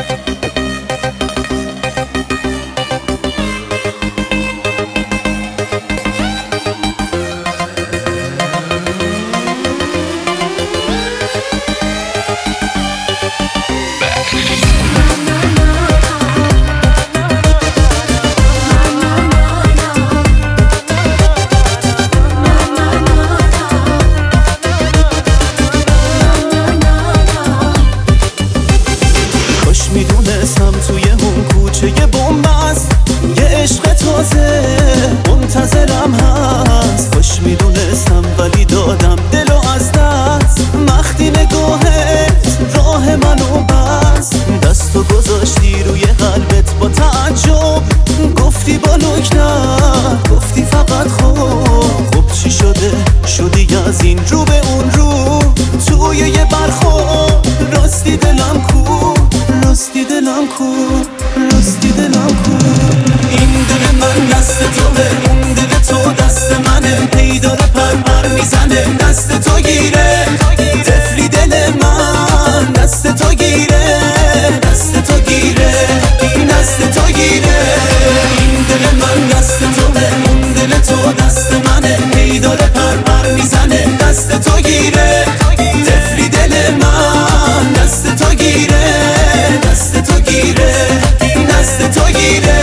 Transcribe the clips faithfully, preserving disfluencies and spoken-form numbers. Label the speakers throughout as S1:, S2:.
S1: میدونستم توی اون کوچه یه بومبست، یه عشق تازه منتظرم هست. خوش میدونستم ولی دادم دلو از دست. وقتی نگاهت راه منو بست، دستو گذاشتی روی قلبت با تعجب. گفتی با لکنت، گفتی فقط خوب. خب چی شده شدی از این رو به اون رو؟ توی یه برخورد راستی دلم کو، راستی دلم کو، راستی دلم کو. این دل من دست توه، اون دل تو دست منه. هی داره پر پر میزنه، دست تو گیره. طفلی دل من دست تو گیره، دست تو گیره، این دست تو گیره. این دل من دست توه، اون دل تو دست منه. هی داره پر پر میزنه، دست تو گیره. طفلی دل من دست تو گیره، دست تو گیره، این دست تو گیره.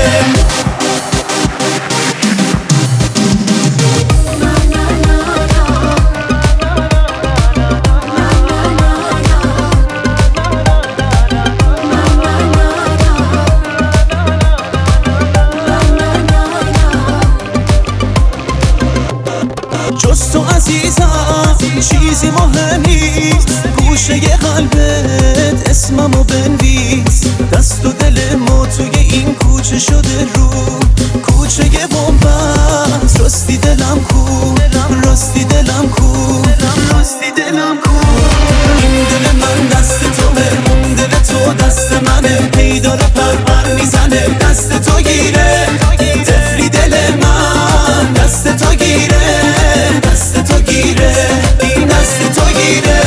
S1: جز تو عزیزم چیزی مهم نیست. گوشه ی قلبت اسممو بنویس. دست و دل ما توی این کوچه شده رو، کوچه ی بومبست. راستی دلم کو، راستی دلم کو، راستی دلم کو. این دل من دست توه، اون دل تو دست منه. هی داره پر پر میزنه، دست تو گیره. طفلی دل من دست تو گیره، دست تو گیره، این دست تو گیره.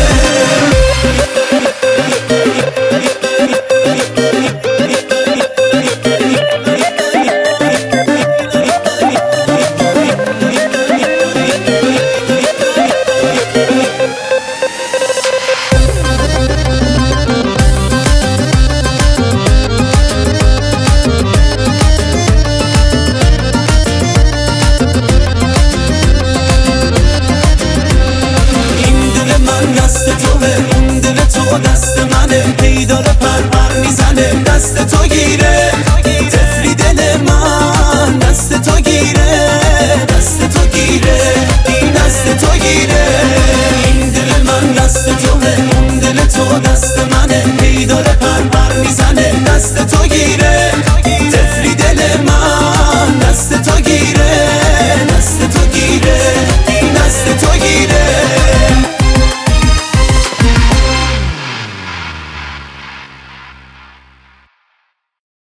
S1: دست توه، اون دل تو دست منه. هی داره پر پر میزنه، دست تو